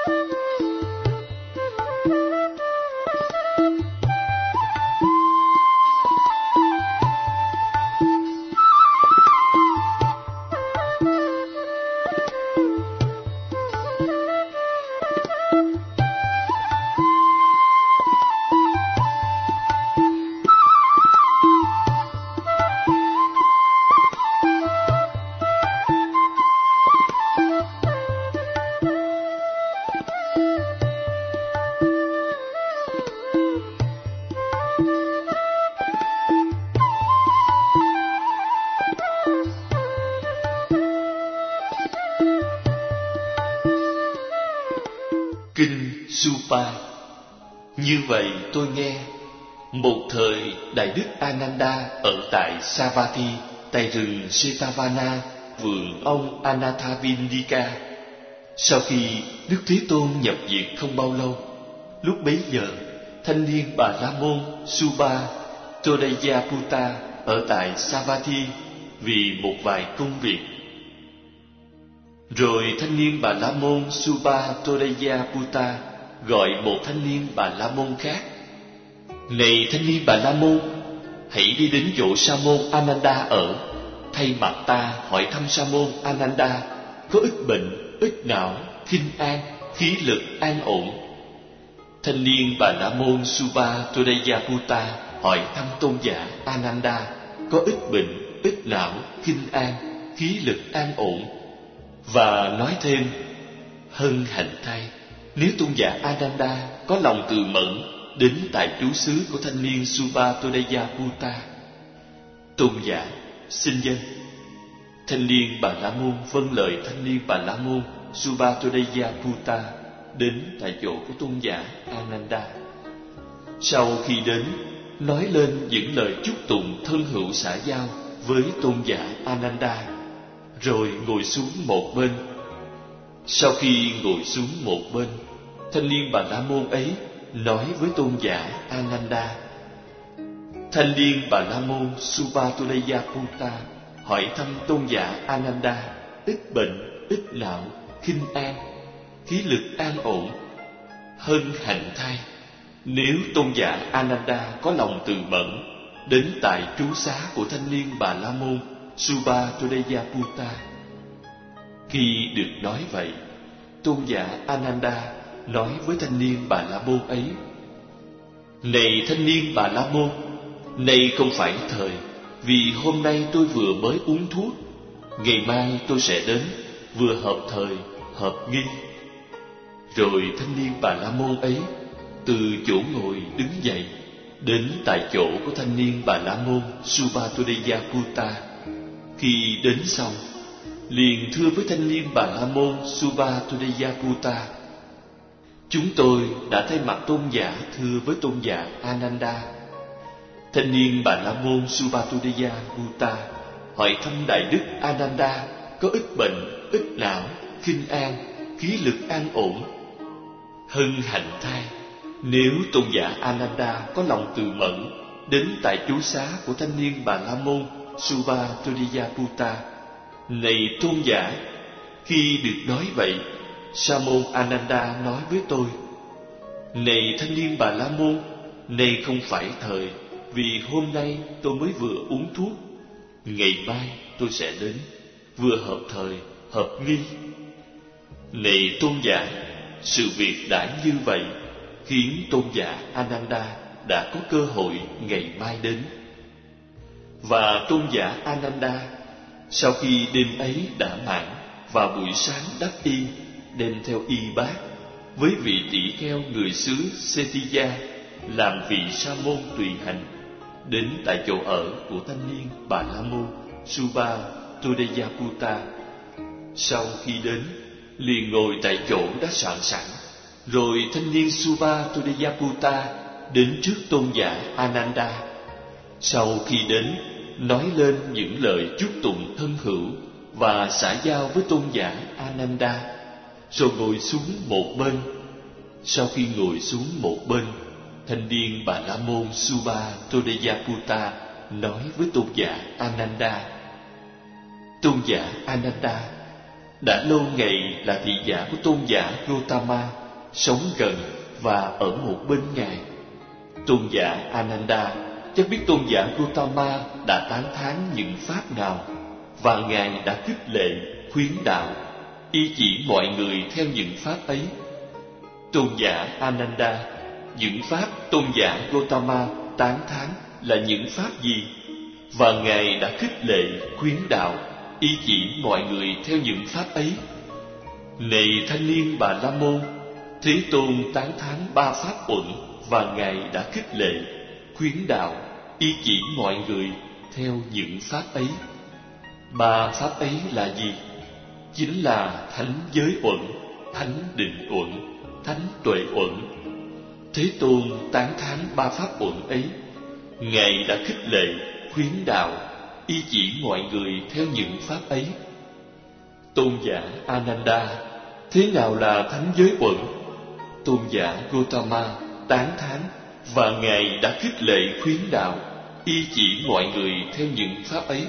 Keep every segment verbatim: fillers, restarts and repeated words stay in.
Kinh Supa. Như vậy tôi nghe, một thời Đại Đức Ananda ở tại Savatthi, tại rừng Jetavana, vườn ông Anathapindika. Sau khi Đức Thế Tôn nhập viện không bao lâu, lúc bấy giờ thanh niên Bà La Môn Suba Todayaputta ở tại Savatthi vì một vài công việc. Rồi thanh niên Bà La Môn Suba Todayaputta gọi một thanh niên Bà La Môn khác: Này thanh niên Bà La Môn, hãy đi đến chỗ Sa môn Ananda ở, thay mặt ta hỏi thăm Sa môn Ananda có ít bệnh, ít não, khinh an, khí lực an ổn. Thanh niên Bà La Môn Suba Todayaputta hỏi thăm tôn giả Ananda có ít bệnh, ít não, khinh an, khí lực an ổn, và nói thêm: hân hạnh thay, nếu tôn giả Ananda có lòng từ mẫn đến tại trú xứ của thanh niên Suba Todayaputta. Tôn giả xin dân. Thanh niên Bà La Môn vâng lời thanh niên Bà La Môn Suba Todayaputta đến tại chỗ của tôn giả Ananda. Sau khi đến, nói lên những lời chúc tụng thân hữu xã giao với tôn giả Ananda, rồi ngồi xuống một bên. Sau khi ngồi xuống một bên, thanh niên Bà La Môn ấy nói với tôn giả Ananda: Thanh niên Bà La Môn Suba Todayaputta hỏi thăm tôn giả Ananda ít bệnh, ít não, khinh an, khí lực an ổn. Hân hạnh thay, nếu tôn giả Ananda có lòng từ mẫn đến tại trú xá của thanh niên Bà La Môn Suba Todayaputta. Khi được nói vậy, tôn giả Ananda nói với thanh niên Bà La Môn ấy: Này thanh niên Bà La Môn, nay không phải thời, vì hôm nay tôi vừa mới uống thuốc, ngày mai tôi sẽ đến, vừa hợp thời, hợp nghi. Rồi thanh niên Bà La Môn ấy từ chỗ ngồi đứng dậy, đến tại chỗ của thanh niên Bà La Môn Suba Todayaputta. Khi đến xong, liền thưa với thanh niên Bà La Môn Suba Todayaputta: Chúng tôi đã thay mặt tôn giả thưa với tôn giả Ananda. Thanh niên Bà La Môn Suba Todayaputta hỏi thăm Đại Đức Ananda có ít bệnh, ít não, khinh an, khí lực an ổn. Hân hạnh thay, nếu tôn giả Ananda có lòng từ mẫn đến tại trú xá của thanh niên Bà La Môn Suba Todayaputta. Này tôn giả, khi được nói vậy, Sa môn Ananda nói với tôi: Này thanh niên Bà La Môn, nay không phải thời, vì hôm nay tôi mới vừa uống thuốc, ngày mai tôi sẽ đến, vừa hợp thời, hợp nghi. Này tôn giả, sự việc đã như vậy, khiến tôn giả Ananda đã có cơ hội ngày mai đến. Và tôn giả Ananda, sau khi đêm ấy đã mãn, vào buổi sáng đắp y, đem theo y bát với vị tỷ kheo người xứ Setiya làm vị sa môn tùy hành, đến tại chỗ ở của thanh niên Bà La Môn Suba Todayaputta. Sau khi đến, liền ngồi tại chỗ đã soạn sẵn. Rồi thanh niên Suba Todayaputta đến trước tôn giả Ananda. Sau khi đến, nói lên những lời chúc tụng thân hữu và xã giao với tôn giả Ananda, rồi ngồi xuống một bên. Sau khi ngồi xuống một bên, thanh niên Bà La Môn Suba Todayaputta nói với tôn giả Ananda: Tôn giả Ananda, đã lâu ngày là thị giả của tôn giả Gotama, sống gần và ở một bên ngài. Tôn giả Ananda chắc biết tôn giả Gotama đã tán thán những pháp nào, và ngài đã khích lệ, khuyến đạo, y chỉ mọi người theo những pháp ấy. Tôn giả Ananda, những pháp tôn giả Gotama tán thán là những pháp gì? Và ngài đã khích lệ, khuyến đạo, y chỉ mọi người theo những pháp ấy. Này thanh niên Bà La Môn, Thế Tôn tán thán ba pháp uẩn, và ngài đã khích lệ, khuyến đạo, y chỉ mọi người theo những pháp ấy. Ba pháp ấy là gì? Chính là thánh giới uẩn, thánh định uẩn, thánh tuệ uẩn. Thế Tôn tán thán ba pháp uẩn ấy. Ngài đã khích lệ, khuyến đạo, y chỉ mọi người theo những pháp ấy. Tôn giả Ananda, thế nào là thánh giới uẩn? Tôn giả Gotama tán thán, và ngài đã khích lệ, khuyến đạo, y chỉ mọi người theo những pháp ấy.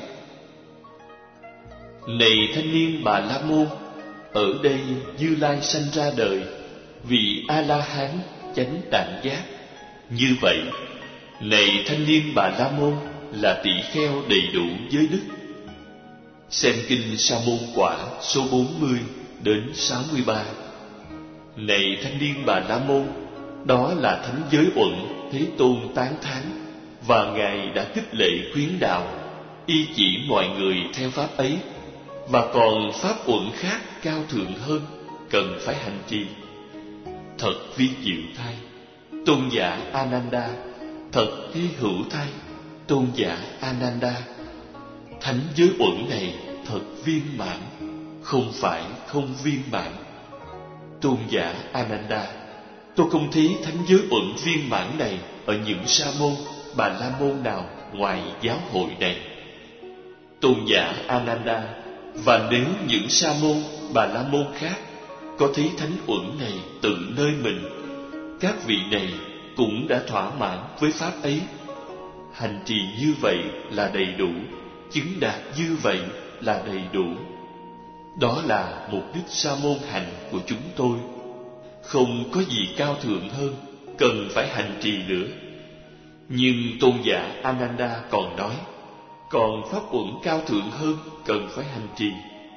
Này thanh niên Bà La Môn, ở đây Như Lai sanh ra đời vì A La Hán chánh đẳng giác. Như vậy, này thanh niên Bà La Môn là tỷ kheo đầy đủ giới đức. Xem kinh Sa Môn Quả số bốn mươi đến sáu mươi ba. Này thanh niên Bà La Môn, đó là thánh giới uẩn Thế Tôn tán thán, và ngài đã khích lệ, khuyến đạo, y chỉ mọi người theo pháp ấy. Và còn pháp uẩn khác cao thượng hơn cần phải hành trì. Thật vi diệu thay, tôn giả Ananda, thật hy hữu thay, tôn giả Ananda. Thánh giới uẩn này thật viên mãn, không phải không viên mãn. Tôn giả Ananda, tôi không thấy thánh giới uẩn viên mãn này ở những sa môn, Bà La Môn nào ngoài giáo hội này. Tôn giả Ananda, và nếu những sa môn, Bà La Môn khác có thấy thánh uẩn này tự nơi mình, các vị này cũng đã thỏa mãn với pháp ấy. Hành trì như vậy là đầy đủ, chứng đạt như vậy là đầy đủ. Đó là mục đích sa môn hành của chúng tôi. Không có gì cao thượng hơn cần phải hành trì nữa. Nhưng tôn giả Ananda còn nói, còn pháp uẩn cao thượng hơn cần phải hành trì.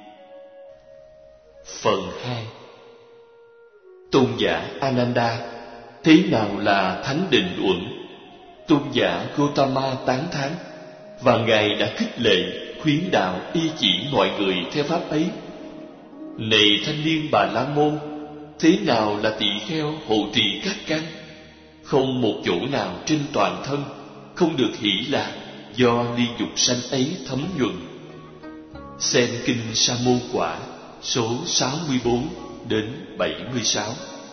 Phần hai. Tôn giả Ananda, thế nào là thánh định uẩn? Tôn giả Gotama tán thán, và ngài đã khích lệ, khuyến đạo, y chỉ mọi người theo pháp ấy. Này thanh niên Bà La Môn, thế nào là tỳ kheo hộ trì các căn? Không một chỗ nào trên toàn thân không được hỷ lạc do ly dục sanh ấy thấm nhuần. Xem kinh Sa Môn Quả số sáu mươi bốn đến bảy mươi sáu.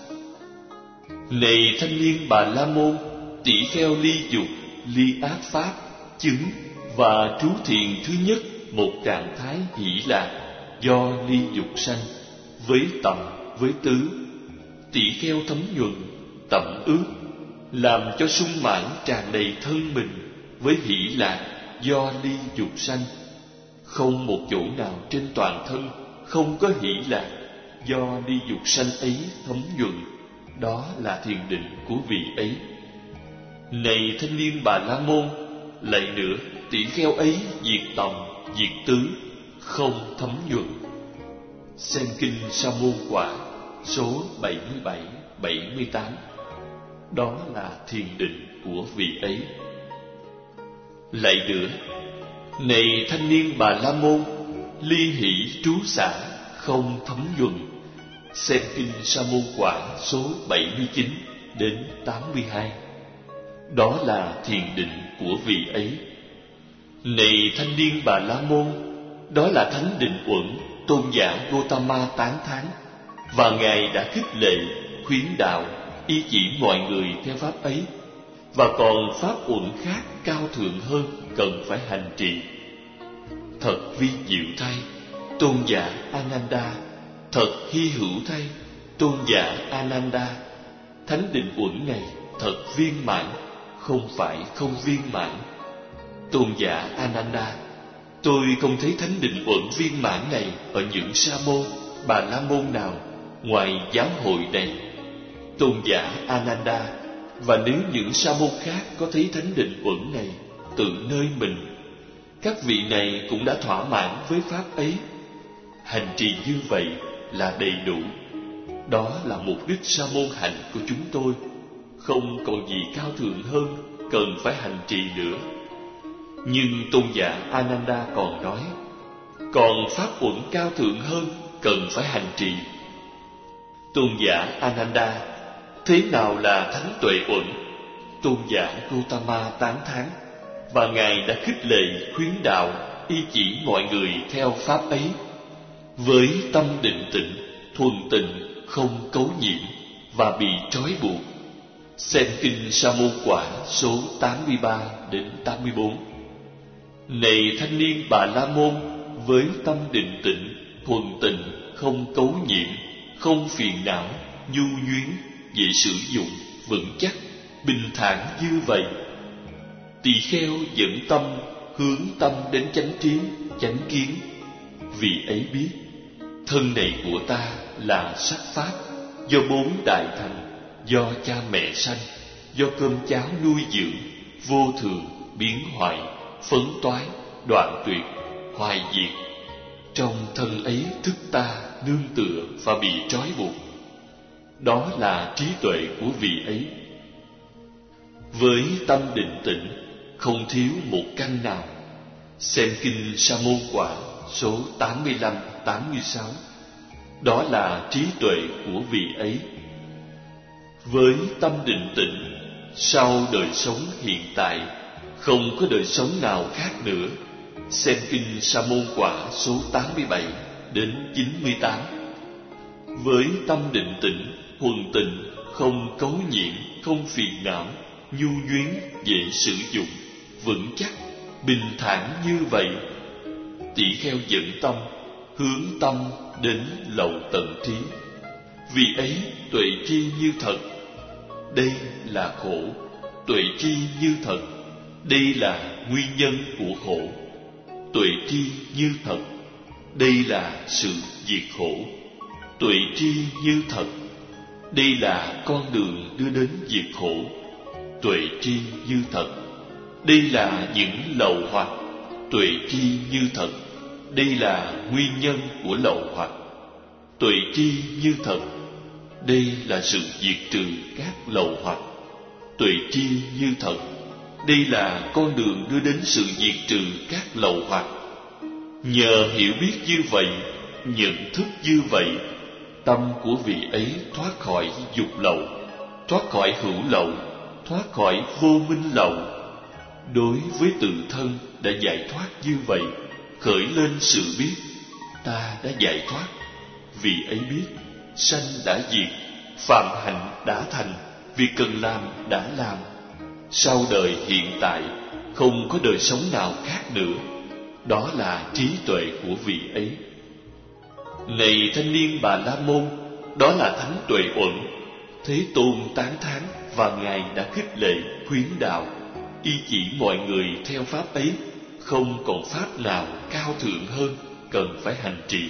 Này thanh niên Bà La Môn, tỷ kheo ly dục, ly ác pháp, chứng và trú thiền thứ nhất một trạng thái hỷ lạc do ly dục sanh, với tầm, với tứ. Tỷ kheo thấm nhuần, tẩm ướt, làm cho sung mãn tràn đầy thân mình với hỷ lạc do ly dục sanh. Không một chỗ nào trên toàn thân không có hỷ lạc do ly dục sanh ấy thấm nhuần. Đó là thiền định của vị ấy. Này thanh niên Bà La Môn, lại nữa, tỷ kheo ấy diệt tầm, diệt tứ, không thấm nhuần. Xem kinh Sa Môn Quả số bảy mươi bảy, bảy mươi tám. Đó là thiền định của vị ấy. Lại nữa, này thanh niên Bà La Môn, ly hỷ trú xả, không thấm nhuần. Xem kinh Sa Môn Quả số bảy mươi chín đến tám mươi hai. Đó là thiền định của vị ấy. Này thanh niên Bà La Môn, đó là thánh định uẩn tôn giả Gotama tán thán, và ngài đã khích lệ, khuyến đạo, y chỉ mọi người theo pháp ấy. Và còn pháp uẩn khác cao thượng hơn cần phải hành trì. Thật vi diệu thay, tôn giả Ananda, thật hy hữu thay, tôn giả Ananda. Thánh định uẩn này thật viên mãn, không phải không viên mãn. Tôn giả Ananda, Tôi không thấy thánh định uẩn viên mãn này ở những sa môn, bà la môn nào ngoài giáo hội này. Tôn giả Ananda, và nếu những sa môn khác có thấy thánh định uẩn này tự nơi mình, các vị này cũng đã thỏa mãn với pháp ấy. Hành trì như vậy là đầy đủ. Đó là mục đích sa môn hạnh của chúng tôi. Không còn gì cao thượng hơn cần phải hành trì nữa. Nhưng tôn giả Ananda còn nói, còn pháp uẩn cao thượng hơn cần phải hành trì. Tôn giả Ananda, thế nào là thánh tuệ uẩn? Tôn giả Gautama tán thán, và ngài đã khích lệ khuyến đạo y chỉ mọi người theo pháp ấy, với tâm định tịnh, thuần tịnh, không cấu nhiễm và bị trói buộc. Xem kinh Sa môn quả số tám mươi ba đến tám mươi bốn. Này thanh niên Bà La môn, với tâm định tịnh, thuần tịnh, không cấu nhiễm, không phiền não, nhu nhuyến, dễ sử dụng, vững chắc, bình thản như vậy, tỳ kheo dẫn tâm, hướng tâm đến chánh trí, chánh kiến. Vì ấy biết, thân này của ta là sắc pháp, do bốn đại thành, do cha mẹ sanh, do cơm cháo nuôi dưỡng, vô thường, biến hoại, phấn toái, đoạn tuyệt, hoại diệt. Trong thân ấy thức ta nương tựa và bị trói buộc. Đó là trí tuệ của vị ấy. Với tâm định tĩnh, không thiếu một căn nào. Xem kinh Sa môn quả số tám mươi lăm tám mươi sáu. Đó là trí tuệ của vị ấy. Với tâm định tĩnh, sau đời sống hiện tại, không có đời sống nào khác nữa. Xem kinh Sa môn quả số tám mươi bảy đến chín mươi tám. Với tâm định tĩnh, thuần tịnh, không cấu nhiễm, không phiền não, nhu nhuyến, dễ sử dụng, vững chắc, bình thản như vậy, tỷ kheo dẫn tâm, hướng tâm đến lậu tận trí. Vì ấy tuệ tri như thật, đây là khổ. Tuệ tri như thật, đây là nguyên nhân của khổ. Tuệ tri như thật, đây là sự diệt khổ. Tuệ tri như thật, đây là con đường đưa đến diệt khổ. Tuệ tri như thật, đây là những lậu hoặc. Tuệ tri như thật, đây là nguyên nhân của lậu hoặc. Tuệ tri như thật, đây là sự diệt trừ các lậu hoặc. Tuệ tri như thật, đây là con đường đưa đến sự diệt trừ các lậu hoặc. Nhờ hiểu biết như vậy, nhận thức như vậy, tâm của vị ấy thoát khỏi dục lậu, thoát khỏi hữu lậu, thoát khỏi vô minh lậu. Đối với tự thân đã giải thoát như vậy, khởi lên sự biết, ta đã giải thoát. Vì ấy biết, sanh đã diệt, phạm hạnh đã thành, việc cần làm đã làm. Sau đời hiện tại, không có đời sống nào khác nữa. Đó là trí tuệ của vị ấy. Này thanh niên Bà La môn, đó là thánh tuệ uẩn. Thế Tôn tán thán, và ngài đã khích lệ khuyến đạo y chỉ mọi người theo pháp ấy. Không còn pháp nào cao thượng hơn cần phải hành trì.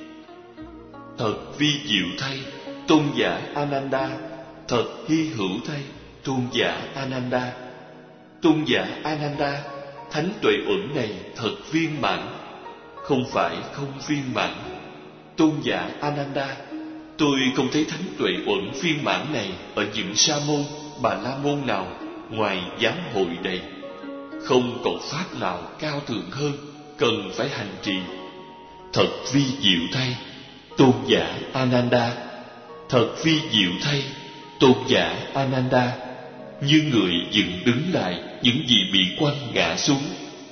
Thật vi diệu thay, tôn giả Ananda. Thật hy hữu thay, tôn giả Ananda. Tôn giả Ananda, thánh tuệ uẩn này thật viên mãn, không phải không viên mãn. Tôn giả Ananda, tôi không thấy thánh tuệ uẩn viên mãn này ở những sa môn, bà la môn nào ngoài giáo hội này. Không còn pháp nào cao thượng hơn cần phải hành trì. Thật vi diệu thay, tôn giả Ananda. Thật vi diệu thay, tôn giả Ananda. Như người dựng đứng lại những gì bị quăng ngã xuống,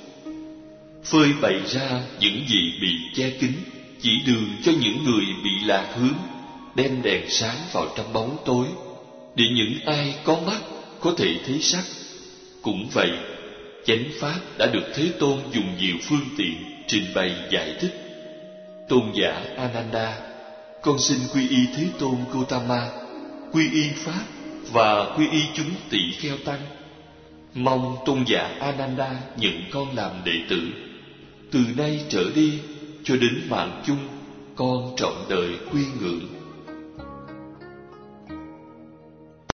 phơi bày ra những gì bị che kín, chỉ đường cho những người bị lạc hướng, đem đèn sáng vào trong bóng tối, để những ai có mắt có thể thấy sắc. Cũng vậy, chánh pháp đã được Thế Tôn dùng nhiều phương tiện trình bày giải thích. Tôn giả Ananda, con xin quy y Thế Tôn Gautama, quy y pháp và quy y chúng tỷ kheo tăng. Mong tôn giả Ananda nhận con làm đệ tử. từ nay trở đi cho đến mạng chung, con trọn đời quy ngưỡng.